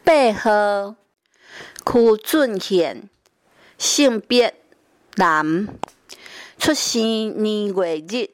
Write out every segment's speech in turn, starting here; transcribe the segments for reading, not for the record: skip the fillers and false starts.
8號，區俊憲，性別男，出生年月日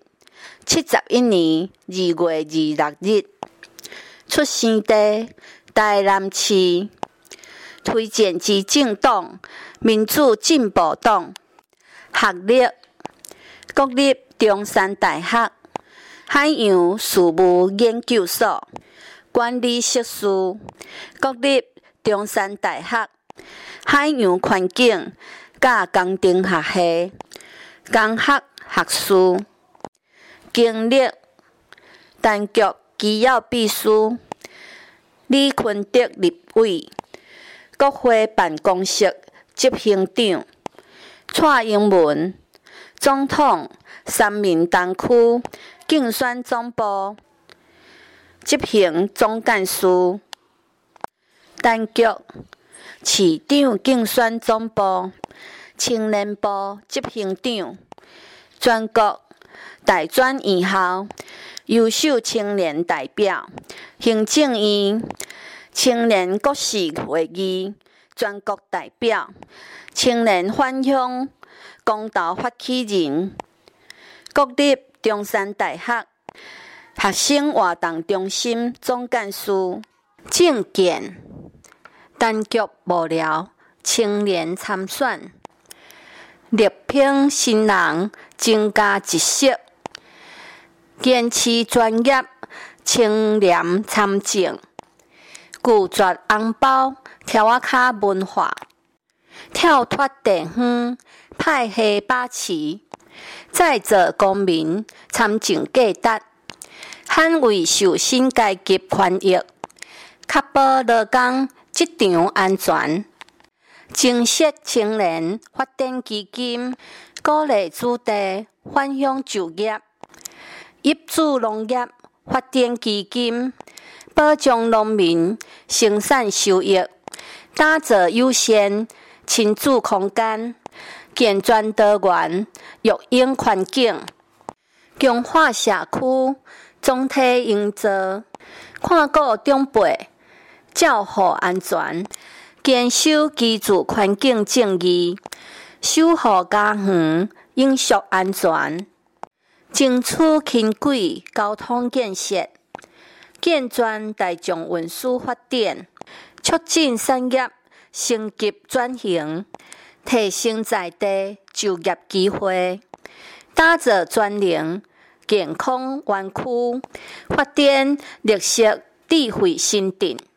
71年2月26日，出生地台南市，推薦之政黨民主進步黨，學歷國立中山大學海洋事務研究所管理碩士，國立中山大學海洋環境甲工程學系工學學士，經歷陳局機要秘書、李坤德立委、國會辦公室執行長、蔡英文總統三民東區競選總部執行總幹事、陳局市長競選總部青年部執行長、全國大專院校優秀青年代表、行政院青年國事會議全國代表、青年返鄉公投發起人、國立中山大學學生活動中心總幹事。政見陳局無聊，青年參選，力拼新人增加一色，堅持專業青年參政，拒絕紅包跳仔腳文化，跳脫地方派系把持，再造公民參政價值，捍衛受薪階級權益，確保勞工職場安全，增設青年發展基金，鼓勵子弟返鄉就業，挹注農業發展基金，保障農民生產收益，打造友善親子空間，健全多元育嬰環境，強化社區總體營造，看顧長輩照護安全，堅守居住環境正義，守護家園飲食安全，爭取輕軌交通建設，健全大眾運輸發展，促進產業升級轉型，提升在地就業機會，打造專齡健康園區，發展綠色智慧新鎮。